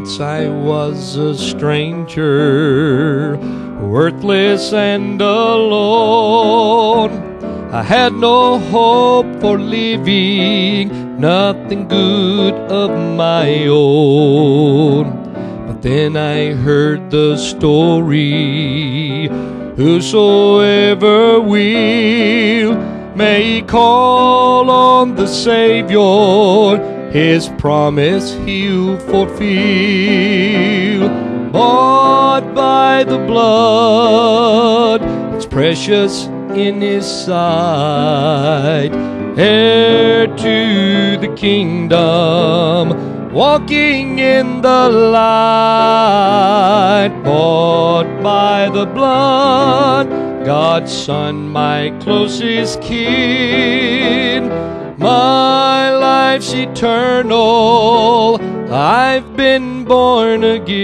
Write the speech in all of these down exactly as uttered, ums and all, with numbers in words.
Once I was a stranger, worthless and alone. I had no hope for living, nothing good of my own. But then I heard the story, whosoever will may call on the Savior, His promise He'll fulfill. Bought by the blood, it's precious in His sight, heir to the kingdom, walking in the light. Bought by the blood, God's Son, my closest kin. My life's eternal, I've been born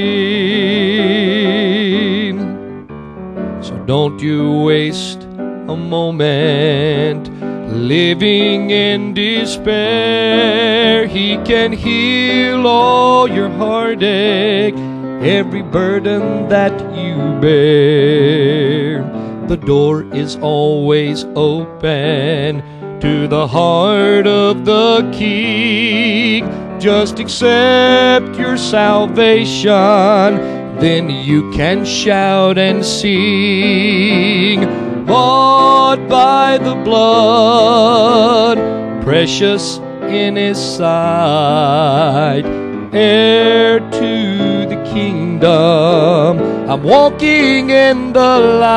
again. So don't you waste a moment living in despair. He can heal all your heartache, every burden that you bear. The door is always open to the heart of the King. Just accept your salvation, then you can shout and sing. Bought by the blood, precious in His sight, heir to the kingdom, I'm walking in the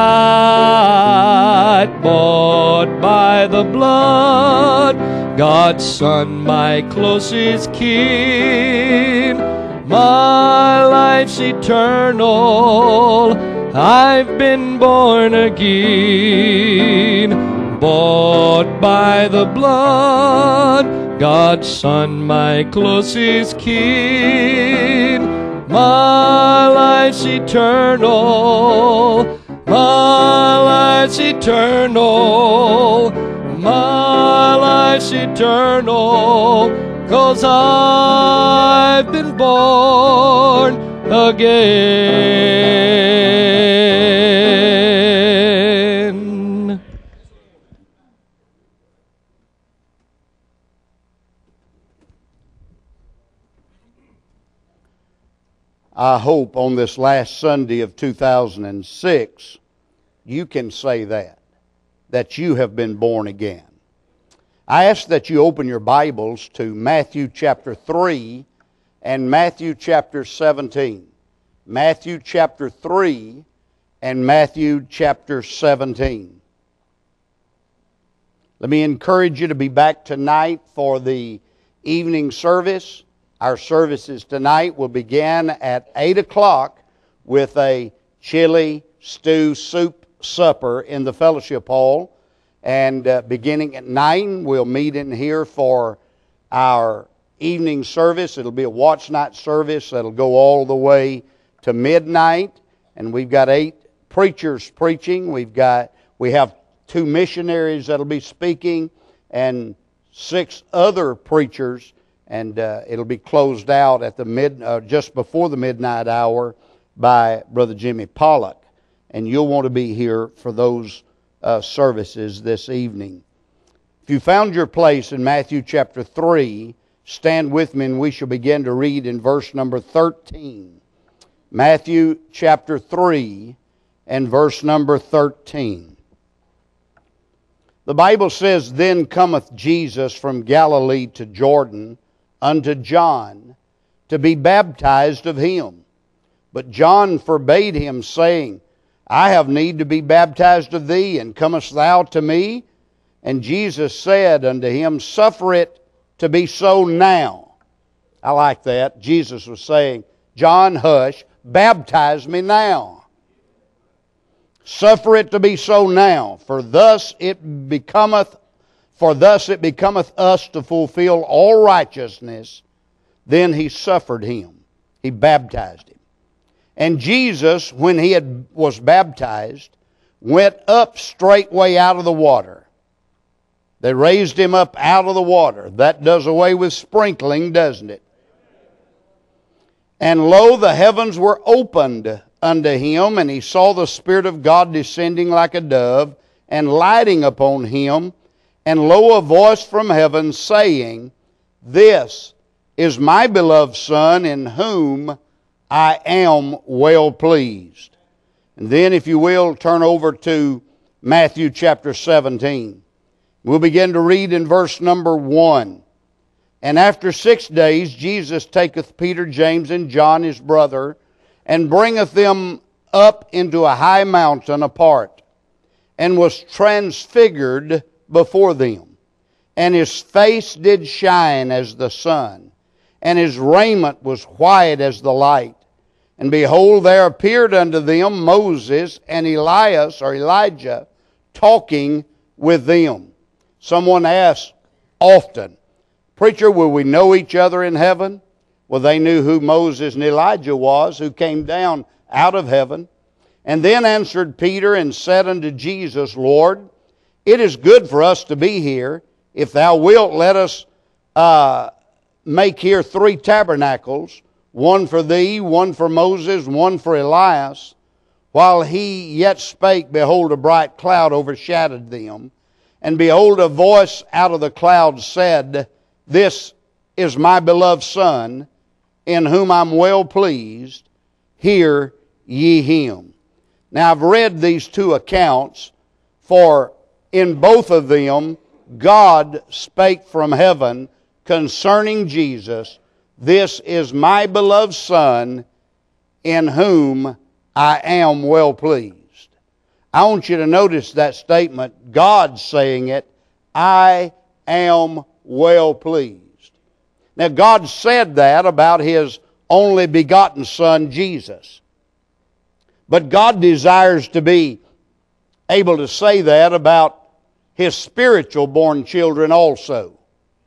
light. Bought by the blood, God's Son, my closest kin. My life's eternal, I've been born again. Bought by the blood, God's Son, my closest kin. My life's eternal, my life's eternal, my life's eternal, 'cause I've been born again. I hope on this last Sunday of two thousand six, you can say that, that you have been born again. I ask that you open your Bibles to Matthew chapter three and Matthew chapter seventeen. Matthew chapter three and Matthew chapter seventeen. Let me encourage you to be back tonight for the evening service. Our services tonight will begin at eight o'clock with a chili stew soup supper in the fellowship hall. And uh, beginning at nine, we'll meet in here for our evening service. It'll be a watch night service that'll go all the way to midnight. And we've got eight preachers preaching. We've got, we have two missionaries that'll be speaking and six other preachers. And uh, it'll be closed out at the mid, uh, just before the midnight hour by Brother Jimmy Pollock. And you'll want to be here for those uh, services this evening. If you found your place in Matthew chapter three, stand with me and we shall begin to read in verse number thirteen. Matthew chapter three and verse number thirteen. The Bible says, "Then cometh Jesus from Galilee to Jordan unto John, to be baptized of him. But John forbade him, saying, I have need to be baptized of thee, and comest thou to me? And Jesus said unto him, Suffer it to be so now." I like that. Jesus was saying, John, hush, baptize me now. Suffer it to be so now, for thus it becometh For thus it becometh us to fulfill all righteousness. Then he suffered him. He baptized him. And Jesus, when he had, was baptized, went up straightway out of the water. They raised him up out of the water. That does away with sprinkling, doesn't it? And lo, the heavens were opened unto him, and he saw the Spirit of God descending like a dove, and lighting upon him. And lo, a voice from heaven saying, This is my beloved Son, in whom I am well pleased. And then, if you will, turn over to Matthew chapter seventeen. We'll begin to read in verse number one. And after six days Jesus taketh Peter, James, and John his brother, and bringeth them up into a high mountain apart, and was transfigured before them. And his face did shine as the sun, and his raiment was white as the light. And behold, there appeared unto them Moses and Elias, or Elijah, talking with them. Someone asked often, Preacher, will we know each other in heaven? Well, they knew who Moses and Elijah was, who came down out of heaven. And then answered Peter and said unto Jesus, Lord, it is good for us to be here. If thou wilt, let us uh, make here three tabernacles, one for thee, one for Moses, one for Elias. While he yet spake, behold, a bright cloud overshadowed them. And behold, a voice out of the cloud said, This is my beloved Son, in whom I'm well pleased. Hear ye him. Now I've read these two accounts, for in both of them God spake from heaven concerning Jesus, This is my beloved Son, in whom I am well pleased. I want you to notice that statement, God saying it, I am well pleased. Now God said that about His only begotten Son, Jesus. But God desires to be able to say that about His spiritual born children also.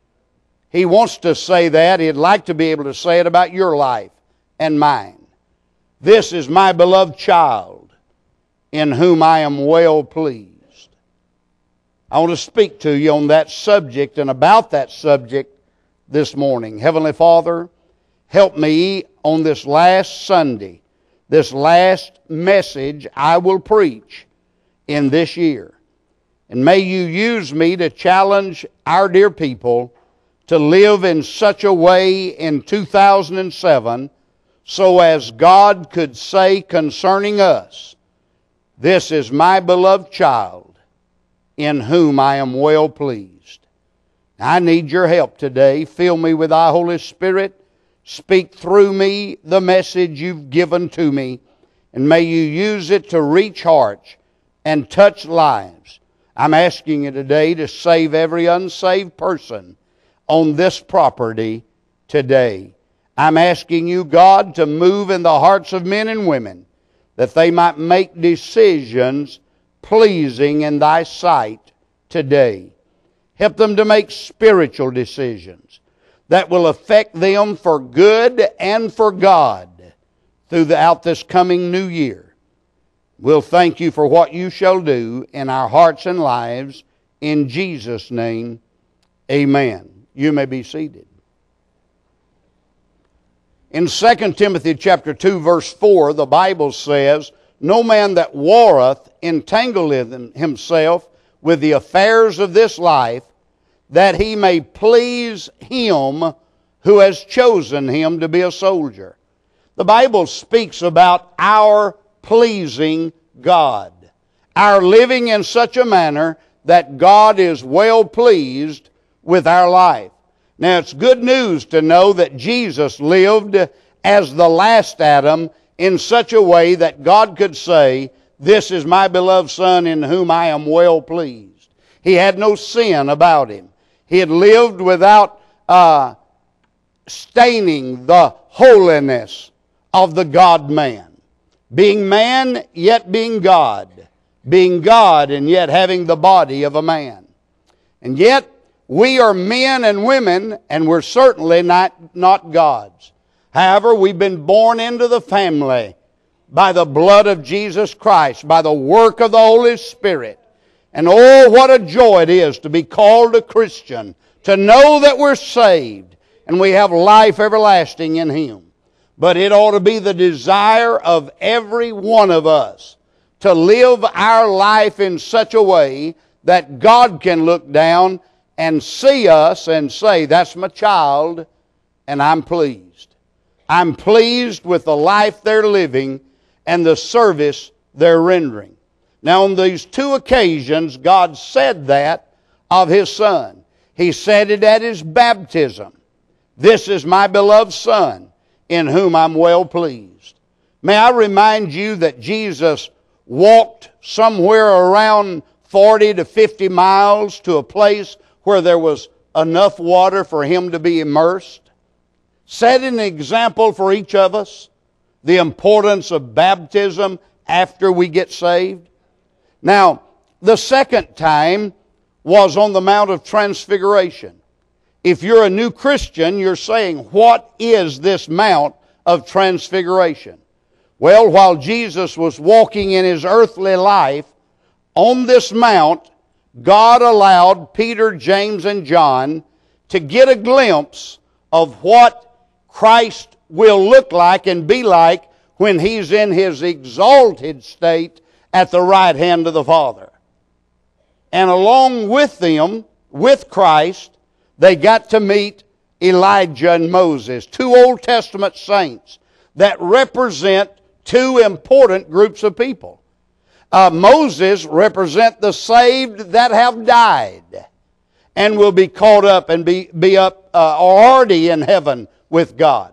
He wants to say that. He'd like to be able to say it about your life and mine. This is my beloved child, in whom I am well pleased. I want to speak to you on that subject and about that subject this morning. Heavenly Father, help me on this last Sunday, this last message I will preach in this year. And may you use me to challenge our dear people to live in such a way in two thousand seven so as God could say concerning us, This is my beloved child, in whom I am well pleased. I need your help today. Fill me with thy Holy Spirit. Speak through me the message you've given to me, and may you use it to reach hearts and touch lives. I'm asking you today to save every unsaved person on this property today. I'm asking you, God, to move in the hearts of men and women, that they might make decisions pleasing in thy sight today. Help them to make spiritual decisions that will affect them for good and for God throughout this coming new year. We'll thank you for what you shall do in our hearts and lives. In Jesus' name, amen. You may be seated. In Second Timothy chapter two, verse four, the Bible says, No man that warreth entangleth himself with the affairs of this life, that he may please him who has chosen him to be a soldier. The Bible speaks about our pleasing God, our living in such a manner that God is well pleased with our life. Now, it's good news to know that Jesus lived as the last Adam in such a way that God could say, This is my beloved Son, in whom I am well pleased. He had no sin about him. He had lived without uh, staining the holiness of the God-man. Being man, yet being God. Being God, and yet having the body of a man. And yet, we are men and women, and we're certainly not, not gods. However, we've been born into the family by the blood of Jesus Christ, by the work of the Holy Spirit. And oh, what a joy it is to be called a Christian, to know that we're saved and we have life everlasting in Him. but it ought to be the desire of every one of us to live our life in such a way that God can look down and see us and say, that's my child, and I'm pleased. I'm pleased with the life they're living and the service they're rendering. Now, on these two occasions, God said that of His Son. He said it at His baptism. This is my beloved Son, in whom I'm well pleased. May I remind you that Jesus walked somewhere around forty to fifty miles to a place where there was enough water for Him to be immersed. Set an example for each of us, the importance of baptism after we get saved. Now, the second time was on the Mount of Transfiguration. If you're a new Christian, you're saying, what is this Mount of Transfiguration? Well, while Jesus was walking in His earthly life, on this mount, God allowed Peter, James, and John to get a glimpse of what Christ will look like and be like when He's in His exalted state at the right hand of the Father. And along with them, with Christ, they got to meet Elijah and Moses, two Old Testament saints that represent two important groups of people. Uh, Moses represent the saved that have died and will be caught up and be, be up uh, already in heaven with God.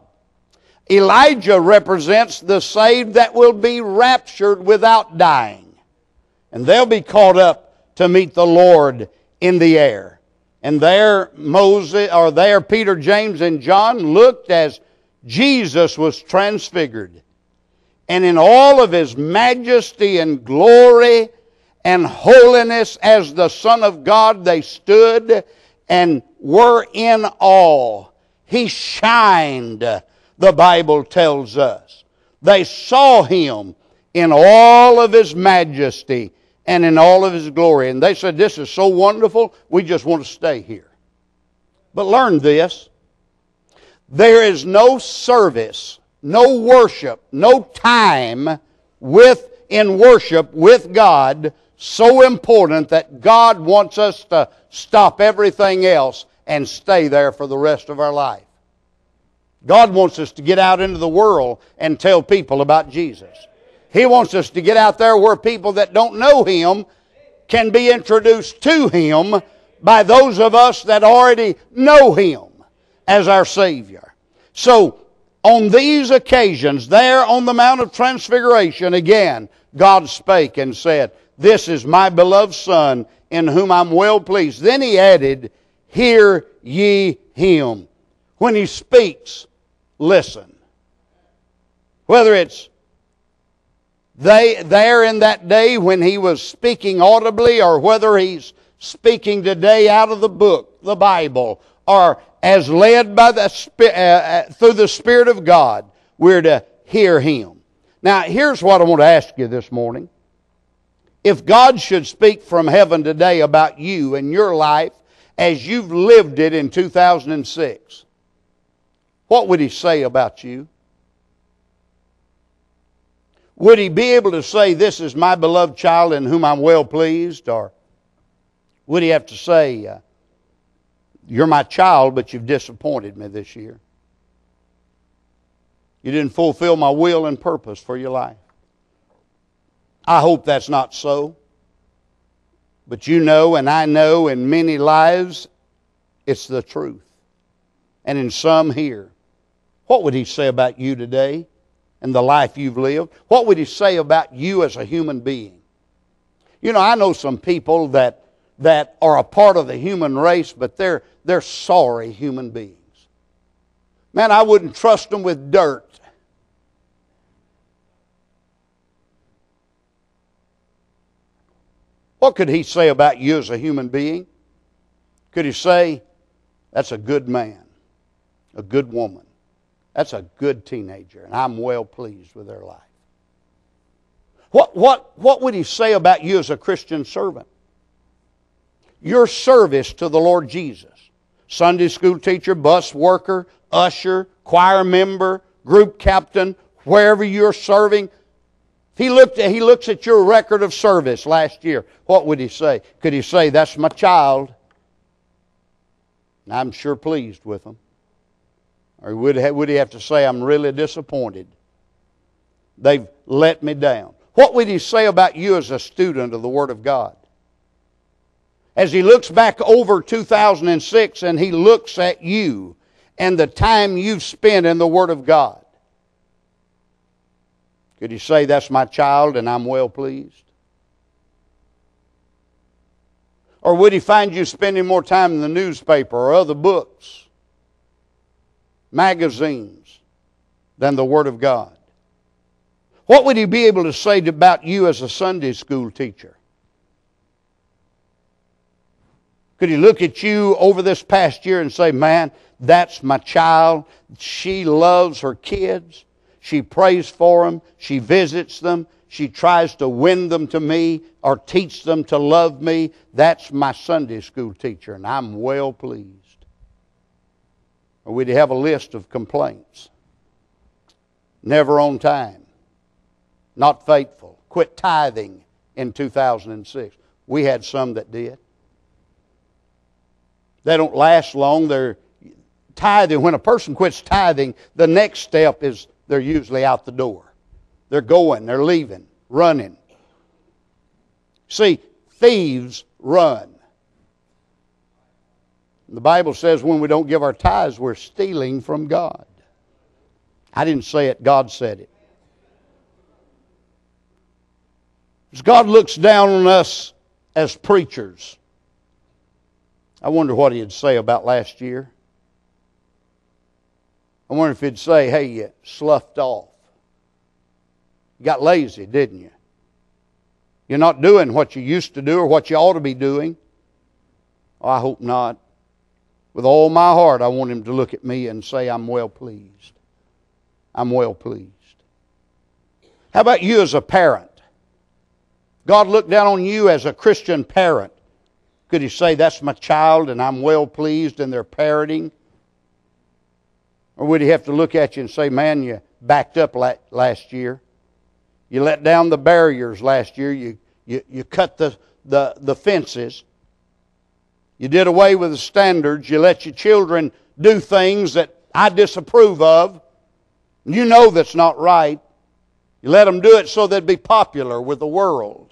Elijah represents the saved that will be raptured without dying. And they'll be caught up to meet the Lord in the air. And there Moses, or there Peter, James, and John looked as Jesus was transfigured. And in all of His majesty and glory and holiness as the Son of God, they stood and were in awe. He shined, the Bible tells us. They saw Him in all of His majesty and in all of His glory. And they said, this is so wonderful, we just want to stay here. But learn this. There is no service, no worship, no time with in worship with God so important that God wants us to stop everything else and stay there for the rest of our life. God wants us to get out into the world and tell people about Jesus. He wants us to get out there where people that don't know Him can be introduced to Him by those of us that already know Him as our Savior. So, on these occasions, there on the Mount of Transfiguration, again, God spake and said, this is my beloved Son, in whom I'm well pleased. Then He added, hear ye Him. When He speaks, listen. Whether it's they there in that day when He was speaking audibly, or whether He's speaking today out of the book, the Bible, or as led by the uh, through the Spirit of God, we're to hear Him. Now, here's what I want to ask you this morning. If God should speak from heaven today about you and your life as you've lived it in two thousand six, what would He say about you? Would He be able to say, this is my beloved child in whom I'm well pleased? Or would He have to say, uh, you're my child, but you've disappointed me this year. You didn't fulfill my will and purpose for your life. I hope that's not so. But you know, and I know, in many lives, it's the truth. And in some here. What would He say about you today and the life you've lived? What would He say about you as a human being? You know, I know some people that that are a part of the human race, but they're they're sorry human beings. Man, I wouldn't trust them with dirt. What could He say about you as a human being? Could He say, that's a good man, a good woman, that's a good teenager, and I'm well pleased with their life? What, what, what would He say about you as a Christian servant? Your service to the Lord Jesus. Sunday school teacher, bus worker, usher, choir member, group captain, wherever you're serving. If he looked at, he looks at your record of service last year, what would he say? Could he say, that's my child? And I'm sure pleased with them. Or would, would he have to say, I'm really disappointed? They've let me down. What would he say about you as a student of the Word of God? As he looks back over two thousand six and he looks at you and the time you've spent in the Word of God, could he say, that's my child and I'm well pleased? Or would he find you spending more time in the newspaper or other books, magazines, than the Word of God? What would he be able to say about you as a Sunday school teacher? Could he look at you over this past year and say, man, that's my child. She loves her kids. She prays for them. She visits them. She tries to win them to me or teach them to love me. That's my Sunday school teacher, and I'm well pleased. Or would he have a list of complaints? Never on time. Not faithful. Quit tithing in two thousand six. We had some that did. They don't last long. They're tithing. When a person quits tithing, the next step is they're usually out the door. They're going, they're leaving, running. See, thieves run. The Bible says when we don't give our tithes, we're stealing from God. I didn't say it, God said it. As God looks down on us as preachers, I wonder what he'd say about last year. I wonder if he'd say, hey, you sloughed off. You got lazy, didn't you? You're not doing what you used to do or what you ought to be doing. Oh, I hope not. With all my heart, I want him to look at me and say, I'm well pleased. I'm well pleased. How about you as a parent? God looked down on you as a Christian parent. Could he say, that's my child and I'm well pleased in their parenting? Or would he have to look at you and say, man, you backed up last year. You let down the barriers last year. You, you, you cut the, the, the fences. You did away with the standards. You let your children do things that I disapprove of. You know that's not right. You let them do it so they'd be popular with the world.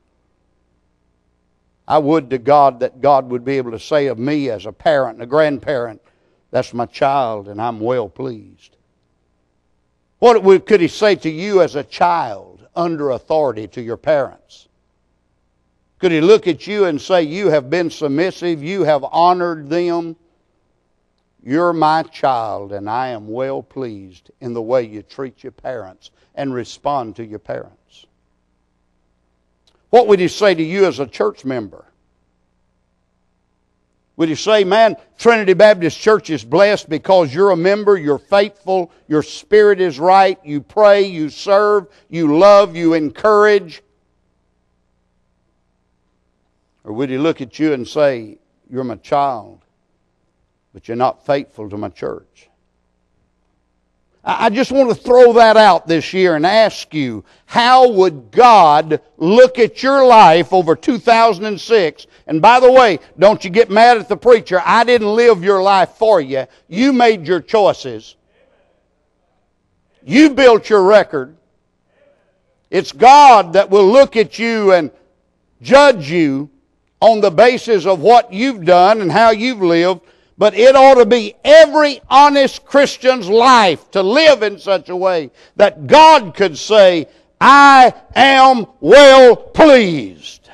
I would to God that God would be able to say of me as a parent and a grandparent, that's my child and I'm well pleased. What could he say to you as a child under authority to your parents? Could he look at you and say, you have been submissive, you have honored them, you're my child and I am well pleased in the way you treat your parents and respond to your parents? What would he say to you as a church member? Would he say, man, Trinity Baptist Church is blessed because you're a member, you're faithful, your spirit is right, you pray, you serve, you love, you encourage? Or would he look at you and say, you're my child, but you're not faithful to my church? I just want to throw that out this year and ask you, how would God look at your life over two thousand six? And by the way, don't you get mad at the preacher. I didn't live your life for you. You made your choices. You built your record. It's God that will look at you and judge you on the basis of what you've done and how you've lived. But it ought to be every honest Christian's life to live in such a way that God could say, I am well pleased.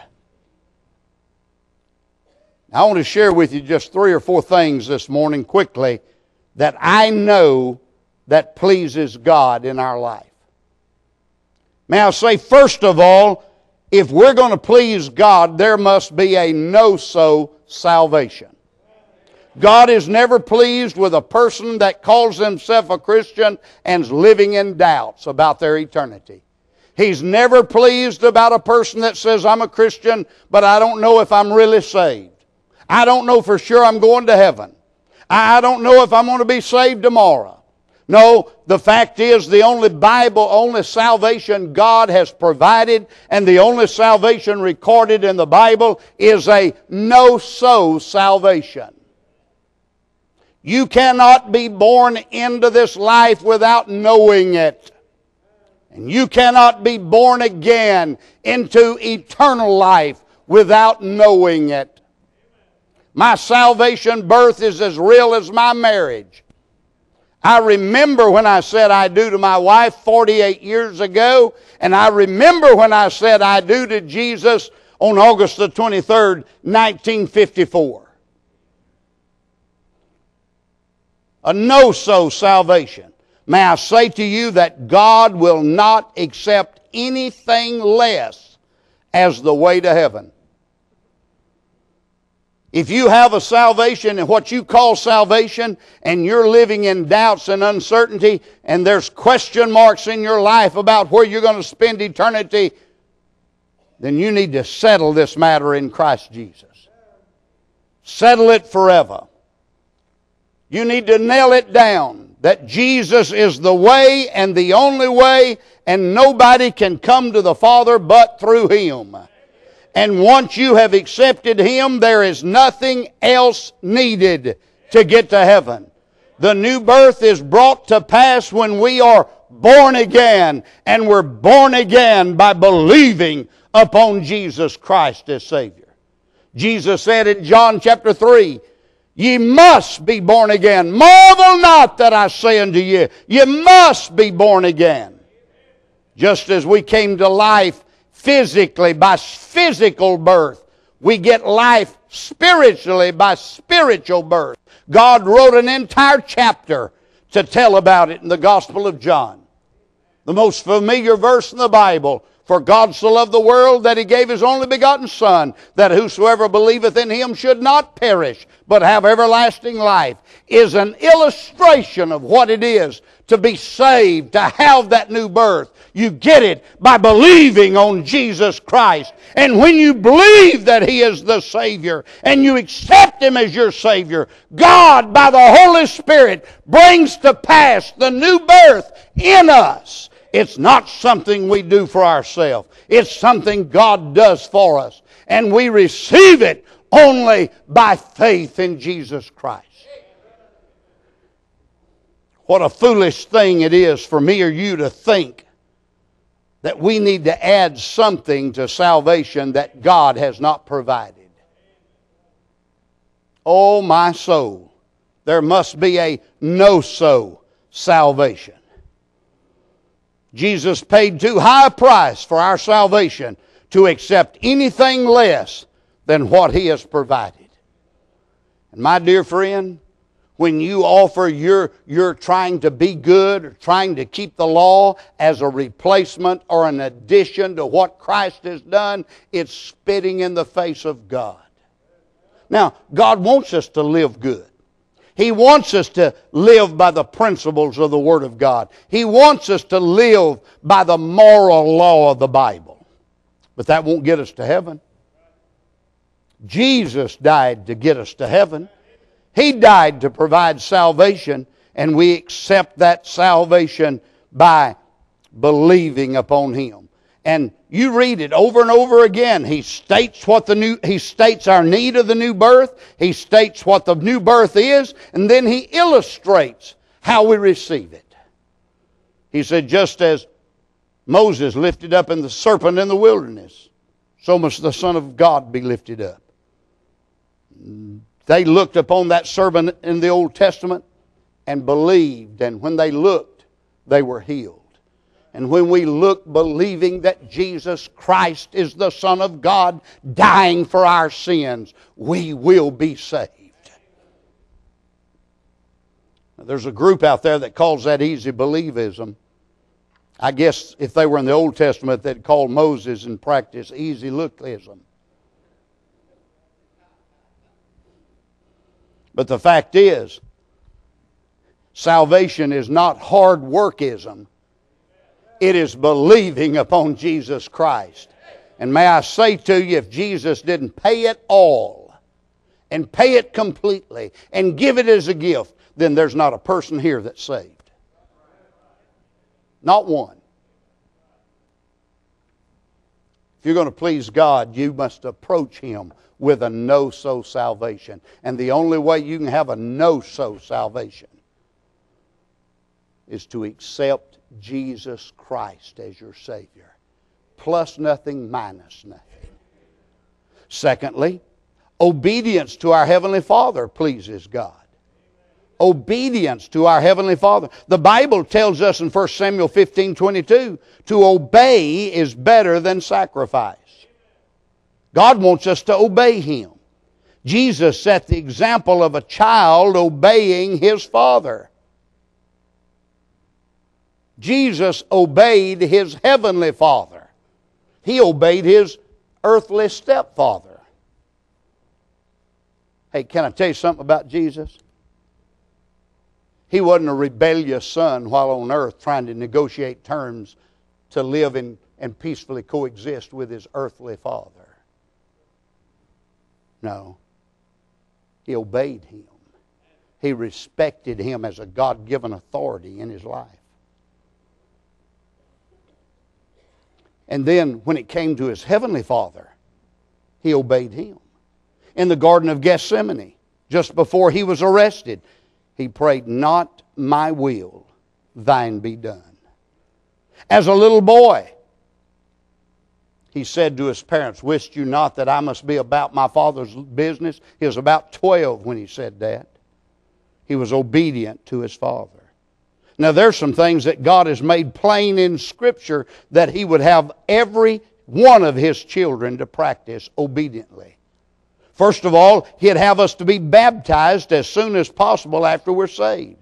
I want to share with you just three or four things this morning quickly that I know that pleases God in our life. May I say, first of all, if we're going to please God, there must be a no-so salvation. God is never pleased with a person that calls himself a Christian and is living in doubts about their eternity. He's never pleased about a person that says, I'm a Christian, but I don't know if I'm really saved. I don't know for sure I'm going to heaven. I don't know if I'm going to be saved tomorrow. No, the fact is the only Bible, only salvation God has provided, and the only salvation recorded in the Bible is a no-so salvation. You cannot be born into this life without knowing it. And you cannot be born again into eternal life without knowing it. My salvation birth is as real as my marriage. I remember when I said I do to my wife forty-eight years ago, and I remember when I said I do to Jesus on August the twenty-third, nineteen fifty-four. A no-so salvation. May I say to you that God will not accept anything less as the way to heaven. If you have a salvation and what you call salvation, and you're living in doubts and uncertainty, and there's question marks in your life about where you're going to spend eternity, then you need to settle this matter in Christ Jesus. Settle it forever. You need to nail it down that Jesus is the way and the only way, and nobody can come to the Father but through Him. And once you have accepted Him, there is nothing else needed to get to heaven. The new birth is brought to pass when we are born again, and we're born again by believing upon Jesus Christ as Savior. Jesus said in John chapter three, ye must be born again. Marvel not that I say unto you, ye must be born again. Just as we came to life physically by physical birth, we get life spiritually by spiritual birth. God wrote an entire chapter to tell about it in the Gospel of John. The most familiar verse in the Bible. For God so loved the world that He gave His only begotten Son, that whosoever believeth in Him should not perish, but have everlasting life, is an illustration of what it is to be saved, to have that new birth. You get it by believing on Jesus Christ. And when you believe that He is the Savior, and you accept Him as your Savior, God, by the Holy Spirit, brings to pass the new birth in us. It's not something we do for ourselves. It's something God does for us. And we receive it only by faith in Jesus Christ. What a foolish thing it is for me or you to think that we need to add something to salvation that God has not provided. Oh, my soul, there must be a no-so salvation. Jesus paid too high a price for our salvation to accept anything less than what He has provided. And my dear friend, when you offer your, your trying to be good or trying to keep the law as a replacement or an addition to what Christ has done, it's spitting in the face of God. Now, God wants us to live good. He wants us to live by the principles of the Word of God. He wants us to live by the moral law of the Bible. But that won't get us to heaven. Jesus died to get us to heaven. He died to provide salvation, and we accept that salvation by believing upon Him. And you read it over and over again. He states what the new, He states our need of the new birth. He states what the new birth is, and then He illustrates how we receive it. He said, just as Moses lifted up in the serpent in the wilderness, so must the Son of God be lifted up. They looked upon that serpent in the Old Testament and believed, and when they looked, they were healed. And when we look believing that Jesus Christ is the Son of God dying for our sins, we will be saved. Now, there's a group out there that calls that easy believism. I guess if they were in the Old Testament, they'd call Moses in practice easy lookism. But the fact is, salvation is not hard workism. It is believing upon Jesus Christ. And may I say to you, if Jesus didn't pay it all, and pay it completely, and give it as a gift, then there's not a person here that's saved. Not one. If you're going to please God, you must approach Him with a no-so salvation. And the only way you can have a no-so salvation is to accept Jesus Christ as your Savior. Plus nothing, minus nothing. Secondly, obedience to our Heavenly Father pleases God. Obedience to our Heavenly Father. The Bible tells us in First Samuel fifteen twenty-two, to obey is better than sacrifice. God wants us to obey Him. Jesus set the example of a child obeying his father. Jesus obeyed His Heavenly Father. He obeyed His earthly stepfather. Hey, can I tell you something about Jesus? He wasn't a rebellious son while on earth trying to negotiate terms to live in, and peacefully coexist with His earthly father. No. He obeyed Him. He respected Him as a God-given authority in his life. And then when it came to His Heavenly Father, He obeyed Him. In the Garden of Gethsemane, just before He was arrested, He prayed, "Not my will, thine be done." As a little boy, He said to His parents, "Wist you not that I must be about my Father's business?" He was about twelve when He said that. He was obedient to His Father. Now there's some things that God has made plain in Scripture that He would have every one of His children to practice obediently. First of all, He'd have us to be baptized as soon as possible after we're saved.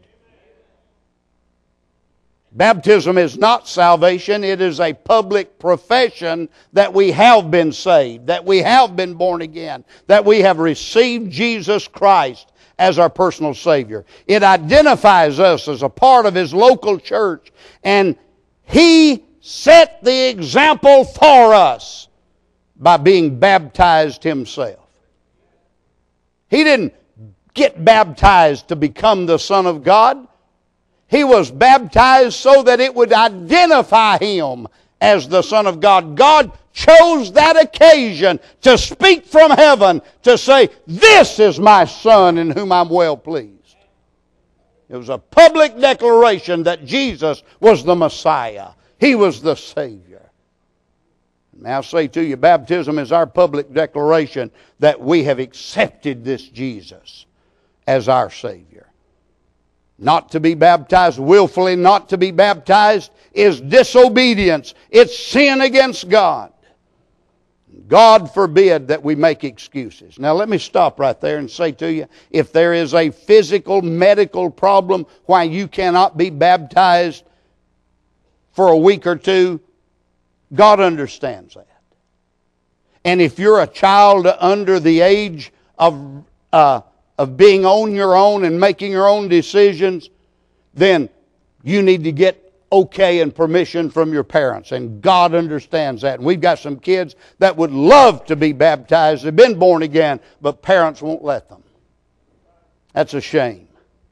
Baptism is not salvation. It is a public profession that we have been saved, that we have been born again, that we have received Jesus Christ as our personal Savior. It identifies us as a part of His local church, and He set the example for us by being baptized Himself. He didn't get baptized to become the Son of God. He was baptized so that it would identify Him as the Son of God. God chose that occasion to speak from heaven to say, "This is my Son in whom I'm well pleased." It was a public declaration that Jesus was the Messiah. He was the Savior. Now I say to you, baptism is our public declaration that we have accepted this Jesus as our Savior. Not to be baptized willfully, not to be baptized is disobedience. It's sin against God. God forbid that we make excuses. Now let me stop right there and say to you, if there is a physical, medical problem why you cannot be baptized for a week or two, God understands that. And if you're a child under the age of uh, of being on your own and making your own decisions, then you need to get okay and permission from your parents. And God understands that. And we've got some kids that would love to be baptized. They've been born again, but parents won't let them. That's a shame.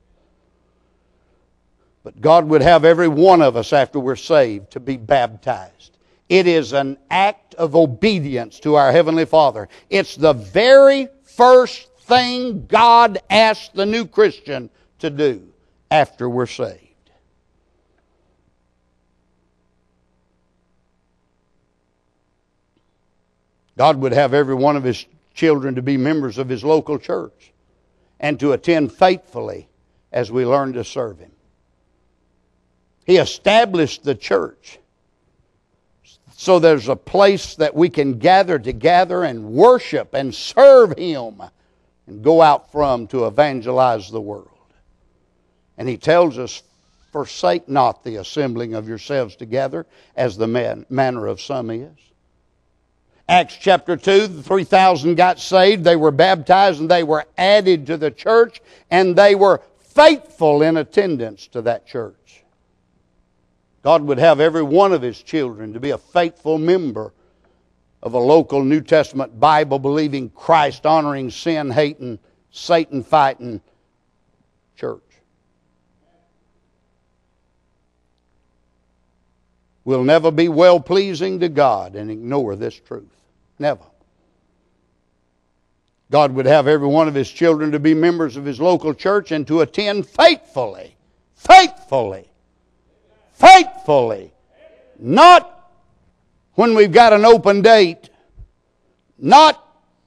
But God would have every one of us after we're saved to be baptized. It is an act of obedience to our Heavenly Father. It's the very first thing God asks the new Christian to do after we're saved. God would have every one of His children to be members of His local church and to attend faithfully as we learn to serve Him. He established the church so there's a place that we can gather together and worship and serve Him and go out from to evangelize the world. And He tells us, "Forsake not the assembling of yourselves together, as the man, manner of some is." Acts chapter two, the three thousand got saved, they were baptized, and they were added to the church, and they were faithful in attendance to that church. God would have every one of His children to be a faithful member of a local New Testament Bible-believing, Christ-honoring, sin-hating, Satan-fighting church. will never be well-pleasing to God and ignore this truth. Never. God would have every one of His children to be members of His local church and to attend faithfully. Faithfully. Faithfully. Not when we've got an open date. Not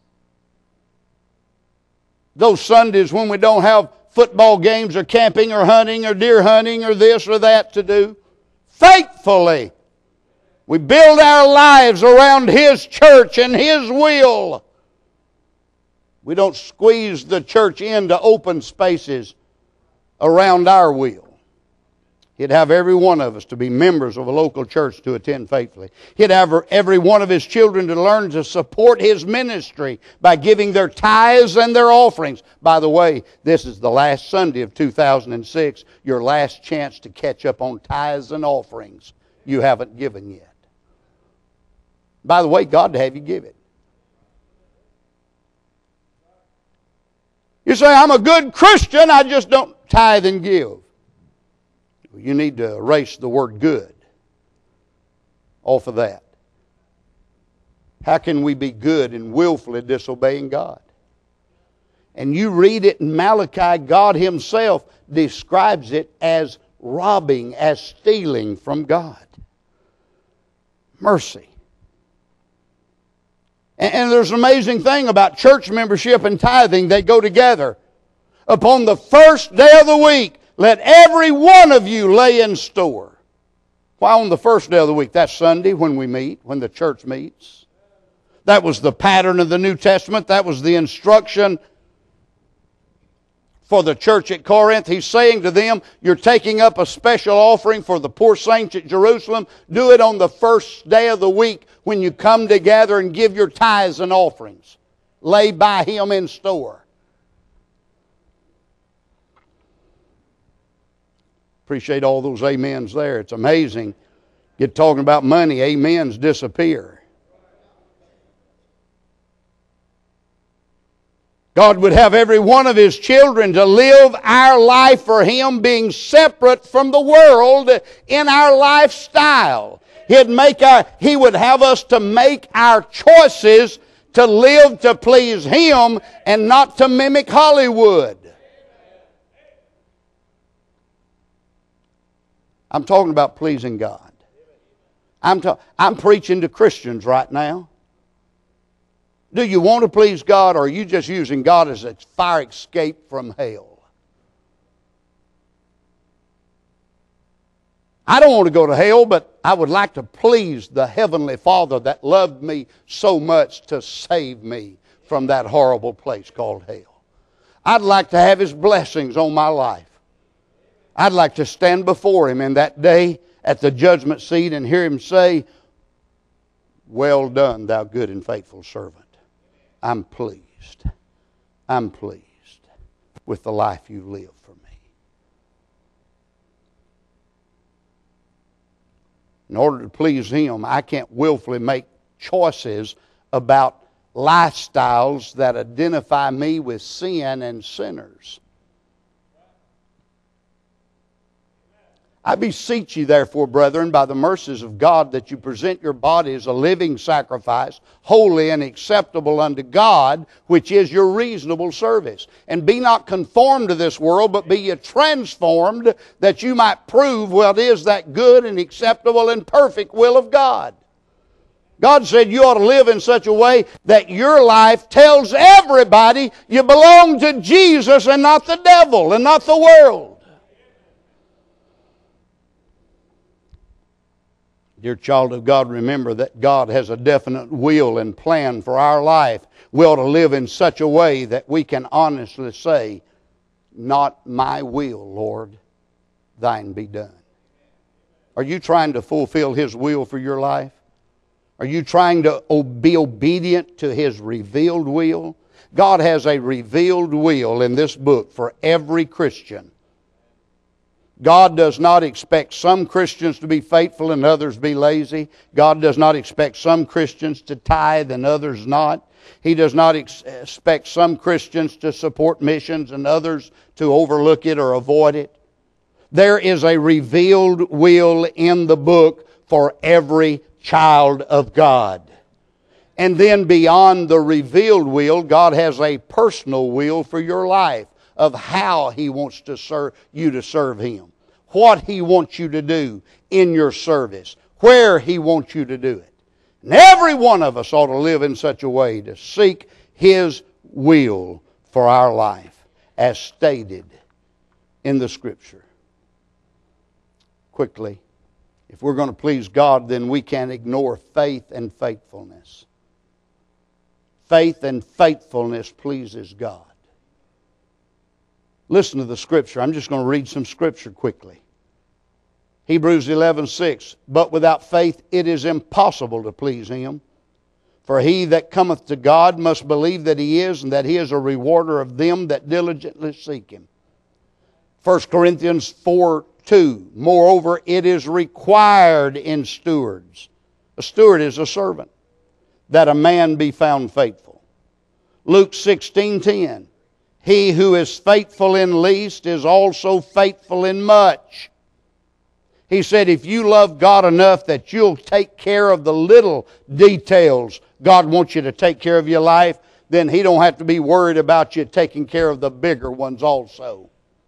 those Sundays when we don't have football games or camping or hunting or deer hunting or this or that to do. Faithfully. We build our lives around His church and His will. We don't squeeze the church into open spaces around our will. He'd have every one of us to be members of a local church to attend faithfully. He'd have every one of His children to learn to support His ministry by giving their tithes and their offerings. By the way, this is the last Sunday of two thousand six, your last chance to catch up on tithes and offerings you haven't given yet. By the way, God to have you give it. You say, I'm a good Christian, I just don't tithe and give. You need to erase the word good off of that. How can we be good and willfully disobeying God? And you read it in Malachi, God Himself describes it as robbing, as stealing from God. Mercy. And there's an amazing thing about church membership and tithing. They go together. Upon the first day of the week, let every one of you lay in store. Why on the first day of the week? That's Sunday when we meet, when the church meets. That was the pattern of the New Testament. That was the instruction for the church at Corinth. He's saying to them, you're taking up a special offering for the poor saints at Jerusalem. Do it on the first day of the week when you come together and give your tithes and offerings. Lay by Him in store. Appreciate all those amens there. It's amazing. Get talking about money, amens disappear. God would have every one of His children to live our life for Him, being separate from the world in our lifestyle. He'd make our, He would have us to make our choices to live to please Him and not to mimic Hollywood. I'm talking about pleasing God. I'm, ta- I'm preaching to Christians right now. Do you want to please God, or are you just using God as a fire escape from hell? I don't want to go to hell, but I would like to please the Heavenly Father that loved me so much to save me from that horrible place called hell. I'd like to have His blessings on my life. I'd like to stand before Him in that day at the judgment seat and hear Him say, well done, thou good and faithful servant. I'm pleased. I'm pleased with the life you live for me. In order to please Him, I can't willfully make choices about lifestyles that identify me with sin and sinners. I beseech you, therefore, brethren, by the mercies of God, that you present your body as a living sacrifice, holy and acceptable unto God, which is your reasonable service. And be not conformed to this world, but be ye transformed, that you might prove what is that good and acceptable and perfect will of God. God said you ought to live in such a way that your life tells everybody you belong to Jesus and not the devil and not the world. Dear child of God, remember that God has a definite will and plan for our life. We ought to live in such a way that we can honestly say, not my will, Lord, thine be done. Are you trying to fulfill His will for your life? Are you trying to be obedient to His revealed will? God has a revealed will in this book for every Christian. God does not expect some Christians to be faithful and others be lazy. God does not expect some Christians to tithe and others not. He does not ex- expect some Christians to support missions and others to overlook it or avoid it. There is a revealed will in the book for every child of God. And then beyond the revealed will, God has a personal will for your life of how He wants to serve you to serve Him, what He wants you to do in your service, where He wants you to do it. And every one of us ought to live in such a way to seek His will for our life, as stated in the Scripture. Quickly, if we're going to please God, then we can't ignore faith and faithfulness. Faith and faithfulness pleases God. Listen to the Scripture. I'm just going to read some Scripture quickly. Hebrews eleven six. But without faith it is impossible to please Him. For he that cometh to God must believe that He is, and that He is a rewarder of them that diligently seek Him. First Corinthians four two. Moreover, it is required in stewards. A steward is a servant, that a man be found faithful. Luke sixteen ten. He who is faithful in least is also faithful in much. He said, if you love God enough that you'll take care of the little details God wants you to take care of your life, then He don't have to be worried about you taking care of the bigger ones also.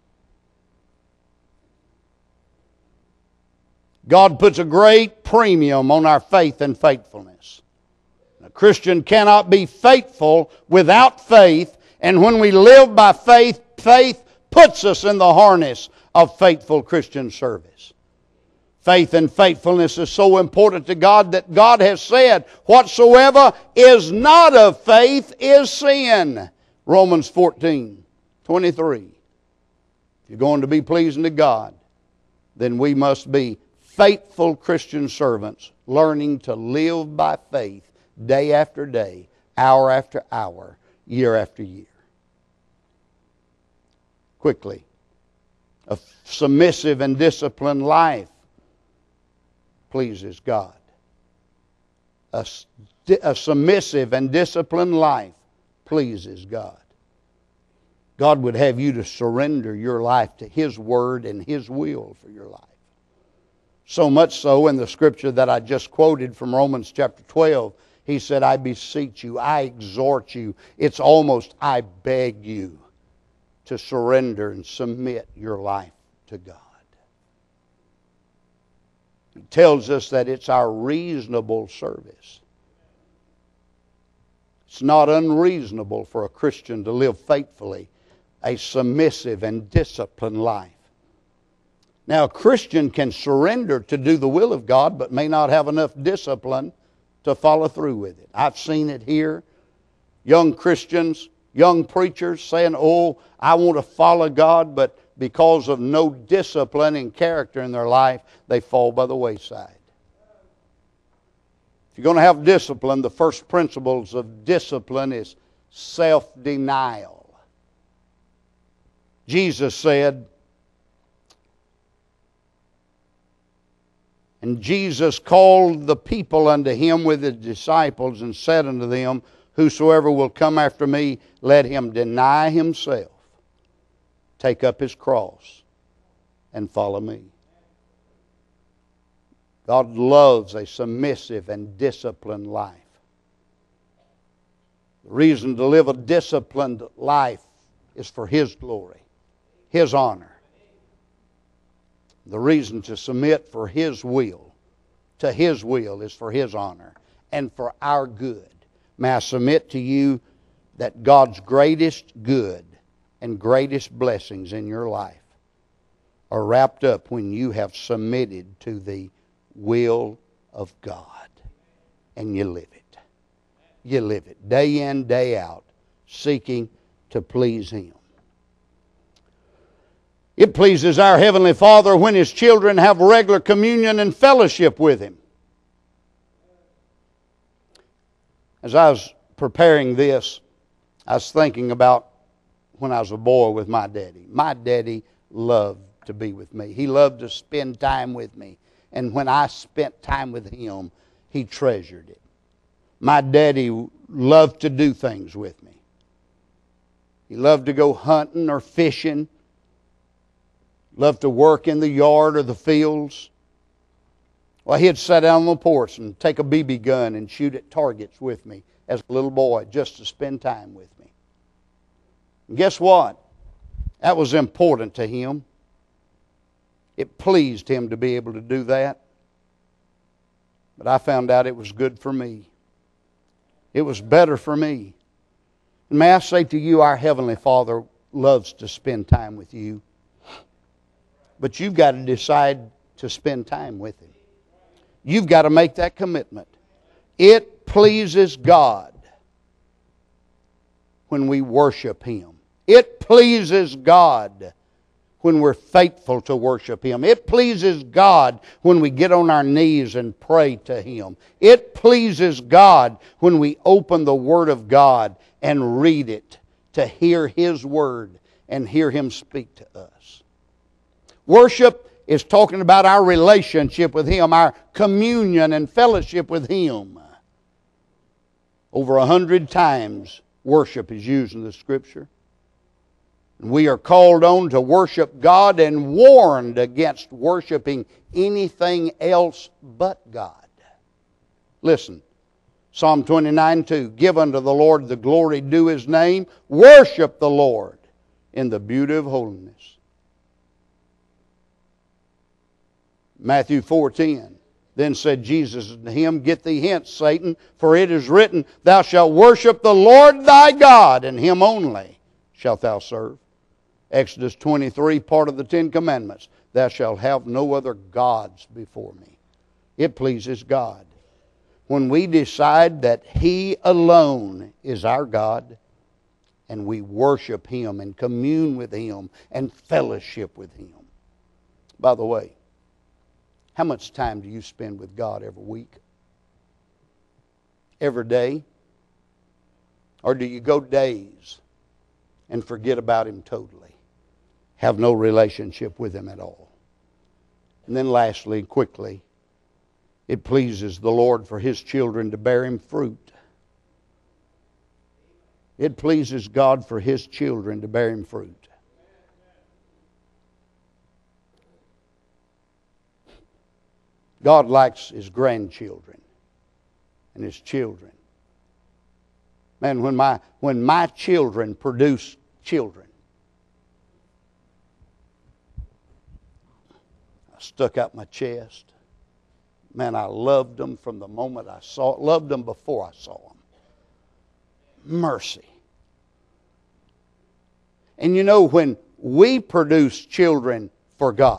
God puts a great premium on our faith and faithfulness. A Christian cannot be faithful without faith, and when we live by faith, faith puts us in the harness of faithful Christian service. Faith and faithfulness is so important to God that God has said, whatsoever is not of faith is sin. Romans fourteen twenty-three. If you're going to be pleasing to God, then we must be faithful Christian servants, learning to live by faith day after day, hour after hour, year after year. Quickly, a submissive and disciplined life pleases God. A, a submissive and disciplined life pleases God. God would have you to surrender your life to His Word and His will for your life. So much so in the Scripture that I just quoted from Romans chapter twelve, He said, I beseech you, I exhort you. It's almost, I beg you to surrender and submit your life to God. He tells us that it's our reasonable service. It's not unreasonable for a Christian to live faithfully a submissive and disciplined life. Now, a Christian can surrender to do the will of God, but may not have enough discipline to follow through with it. I've seen it here. Young Christians, young preachers saying, oh, I want to follow God, but because of no discipline and character in their life, they fall by the wayside. If you're going to have discipline, the first principles of discipline is self-denial. Jesus said, and Jesus called the people unto Him with His disciples, and said unto them, whosoever will come after me, let him deny himself, take up his cross, and follow me. God loves a submissive and disciplined life. The reason to live a disciplined life is for His glory, His honor. The reason to submit for His will, to His will, is for His honor and for our good. May I submit to you that God's greatest good and greatest blessings in your life are wrapped up when you have submitted to the will of God. And you live it. You live it day in, day out, seeking to please Him. It pleases our Heavenly Father when His children have regular communion and fellowship with Him. As I was preparing this, I was thinking about when I was a boy with my daddy. My daddy loved to be with me. He loved to spend time with me. And when I spent time with him, he treasured it. My daddy loved to do things with me. He loved to go hunting or fishing. Loved to work in the yard or the fields. Well, he'd sit down on the porch and take a B B gun and shoot at targets with me as a little boy just to spend time with me. And guess what? That was important to him. It pleased him to be able to do that. But I found out it was good for me. It was better for me. And may I say to you, our Heavenly Father loves to spend time with you. But you've got to decide to spend time with Him. You've got to make that commitment. It pleases God when we worship Him. It pleases God when we're faithful to worship Him. It pleases God when we get on our knees and pray to Him. It pleases God when we open the Word of God and read it to hear His Word and hear Him speak to us. Worship is talking about our relationship with Him, our communion and fellowship with Him. Over a hundred times worship is used in the Scripture. We are called on to worship God and warned against worshiping anything else but God. Listen, Psalm twenty-nine two, give unto the Lord the glory due His name, worship the Lord in the beauty of holiness. Matthew four ten, then said Jesus unto him, get thee hence, Satan, for it is written, thou shalt worship the Lord thy God, and Him only shalt thou serve. Exodus twenty-three, part of the Ten Commandments, thou shalt have no other gods before me. It pleases God when we decide that He alone is our God, and we worship Him and commune with Him and fellowship with Him. By the way, how much time do you spend with God every week? Every day? Or do you go days and forget about Him totally? Have no relationship with Him at all? And then lastly, quickly, it pleases the Lord for His children to bear Him fruit. It pleases God for His children to bear Him fruit. God likes His grandchildren and His children. Man, when my, when my children produce children, I stuck out my chest. Man, I loved them from the moment I saw it. Loved them before I saw them. Mercy. And you know, when we produce children for God,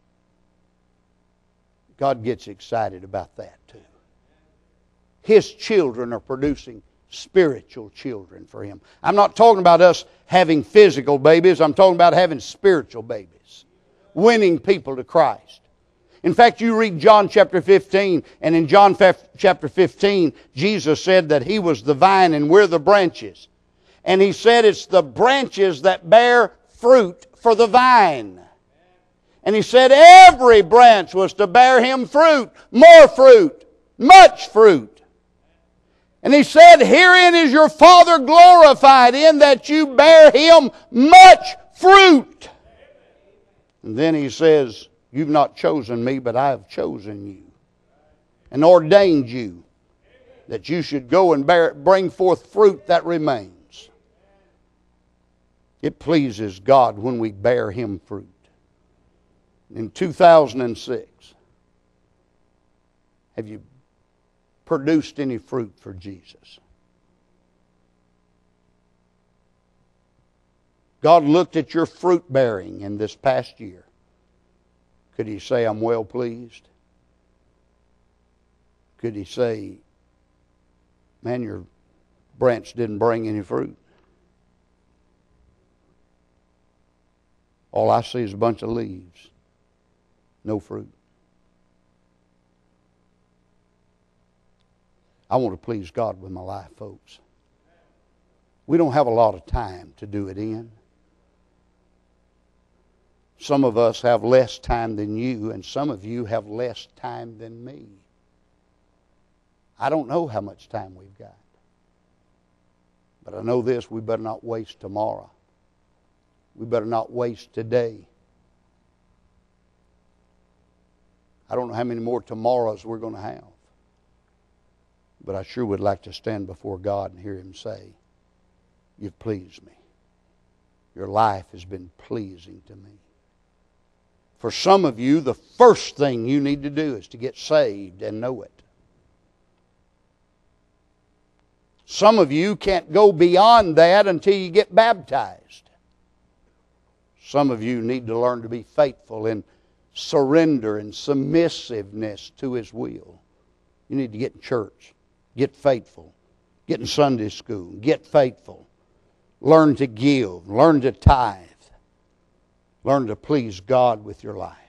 God gets excited about that too. His children are producing spiritual children for Him. I'm not talking about us having physical babies. I'm talking about having spiritual babies. Winning people to Christ. In fact, you read John chapter fifteen, and in John chapter fifteen, Jesus said that He was the vine and we're the branches. And He said it's the branches that bear fruit for the vine. And He said every branch was to bear Him fruit, more fruit, much fruit. And He said, herein is your Father glorified, in that you bear Him much fruit. And then He says, you've not chosen me, but I have chosen you and ordained you that you should go and bear, bring forth fruit that remains. It pleases God when we bear Him fruit. In two thousand six, have you produced any fruit for Jesus? God looked at your fruit bearing in this past year. Could He say, I'm well pleased? Could He say, man, your branch didn't bring any fruit? All I see is a bunch of leaves. No fruit. I want to please God with my life, folks. We don't have a lot of time to do it in. Some of us have less time than you, and some of you have less time than me. I don't know how much time we've got. But I know this, we better not waste tomorrow. We better not waste today. I don't know how many more tomorrows we're going to have. But I sure would like to stand before God and hear Him say, you've pleased me. Your life has been pleasing to me. For some of you, the first thing you need to do is to get saved and know it. Some of you can't go beyond that until you get baptized. Some of you need to learn to be faithful in surrender and submissiveness to His will. You need to get in church. Get faithful. Get in Sunday school. Get faithful. Learn to give. Learn to tithe. Learn to please God with your life.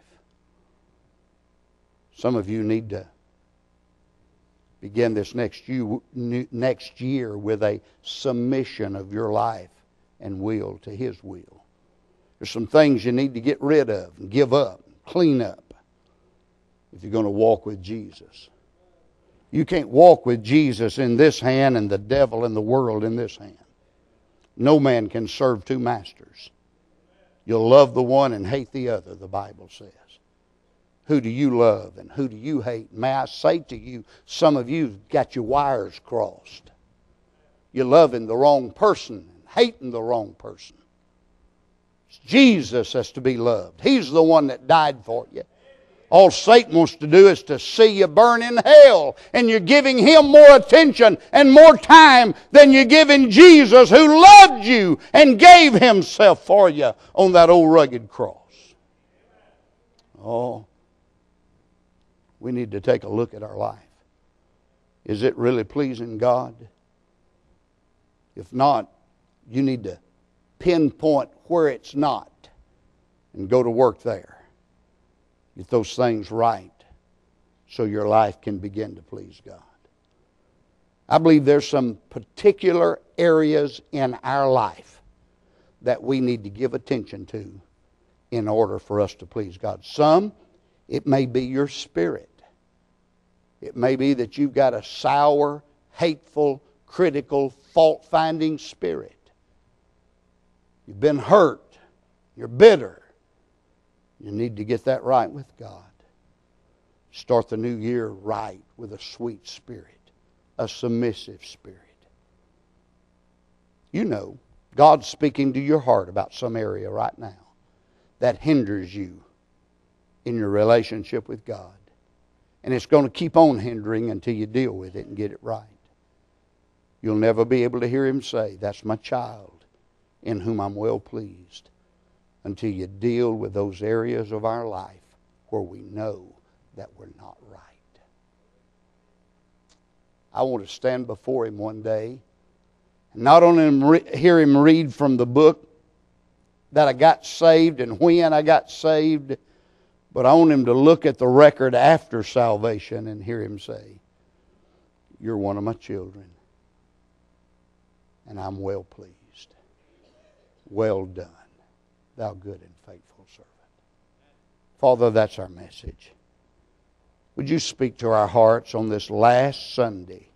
Some of you need to begin this next year, next year with a submission of your life and will to His will. There's some things you need to get rid of and give up, clean up, if you're going to walk with Jesus. You can't walk with Jesus in this hand and the devil and the world in this hand. No man can serve two masters. You'll love the one and hate the other, the Bible says. Who do you love and who do you hate? May I say to you, some of you have got your wires crossed. You're loving the wrong person and hating the wrong person. It's Jesus that's to be loved. He's the one that died for you. All Satan wants to do is to see you burn in hell. And you're giving him more attention and more time than you're giving Jesus, who loved you and gave Himself for you on that old rugged cross. Oh, we need to take a look at our life. Is it really pleasing God? If not, you need to pinpoint where it's not and go to work there. Get those things right so your life can begin to please God. I believe there's some particular areas in our life that we need to give attention to in order for us to please God. Some, it may be your spirit. It may be that you've got a sour, hateful, critical, fault-finding spirit. You've been hurt. You're bitter. You need to get that right with God. Start the new year right with a sweet spirit, a submissive spirit. You know, God's speaking to your heart about some area right now that hinders you in your relationship with God. And it's going to keep on hindering until you deal with it and get it right. You'll never be able to hear Him say, that's my child in whom I'm well pleased, until you deal with those areas of our life where we know that we're not right. I want to stand before Him one day and not only hear Him read from the book that I got saved and when I got saved, but I want Him to look at the record after salvation and hear Him say, you're one of my children, and I'm well pleased. Well done, thou good and faithful servant. Father, that's our message. Would you speak to our hearts on this last Sunday